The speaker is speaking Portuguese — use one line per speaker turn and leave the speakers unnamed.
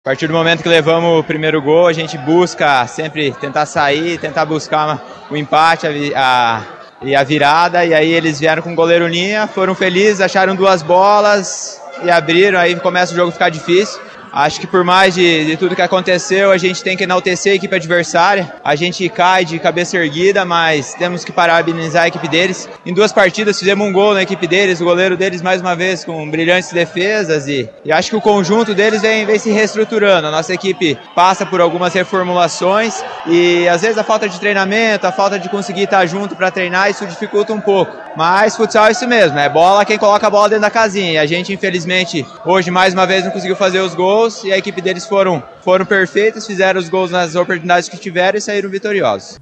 A partir do momento que levamos o primeiro gol, a gente busca sempre tentar sair, tentar buscar o empate e a virada. E aí eles vieram com o goleiro linha, foram felizes, acharam 2 bolas e abriram. Aí começa o jogo a ficar difícil. Acho que por mais de tudo que aconteceu, a gente tem que enaltecer a equipe adversária. A gente cai de cabeça erguida, mas temos que parabenizar a equipe deles. Em 2 partidas fizemos um gol na equipe deles, o goleiro deles mais uma vez com brilhantes defesas e acho que o conjunto deles vem se reestruturando. A nossa equipe passa por algumas reformulações e às vezes a falta de treinamento, a falta de conseguir estar junto para treinar, isso dificulta um pouco. Mas futsal é isso mesmo, é bola quem coloca a bola dentro da casinha. E a gente infelizmente hoje mais uma vez não conseguiu fazer os gols. E a equipe deles foram perfeitas, fizeram os gols nas oportunidades que tiveram e saíram vitoriosos.